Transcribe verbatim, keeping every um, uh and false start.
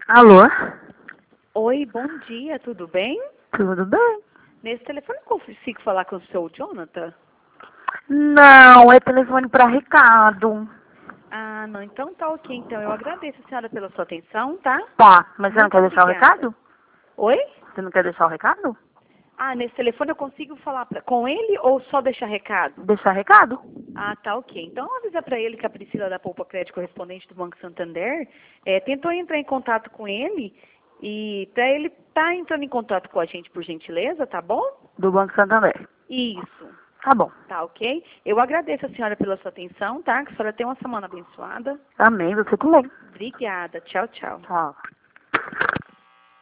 Alô? Oi, bom dia, tudo bem? Tudo bem? Nesse telefone eu consigo falar com o seu Jonathan? Não, é telefone para Ricardo. Ah, não, então tá ok. Então eu agradeço a senhora pela sua atenção, tá? Tá, mas você não Muito quer deixar o obrigada. recado? Oi? Você não quer deixar o recado? Ah, nesse telefone eu consigo falar pra- com ele ou só deixar recado? Deixar recado? Ah, tá ok. Então avisa pra ele que a Priscila da Poupa Crédito correspondente do Banco Santander eh, tentou entrar em contato com ele e pra ele tá entrando em contato com a gente por gentileza, tá bom? Do Banco Santander. Isso. Tá bom. Tá ok? Eu agradeço a senhora pela sua atenção, tá? Que a senhora tenha uma semana abençoada. Amém, você também. Obrigada. Tchau, tchau. Tchau.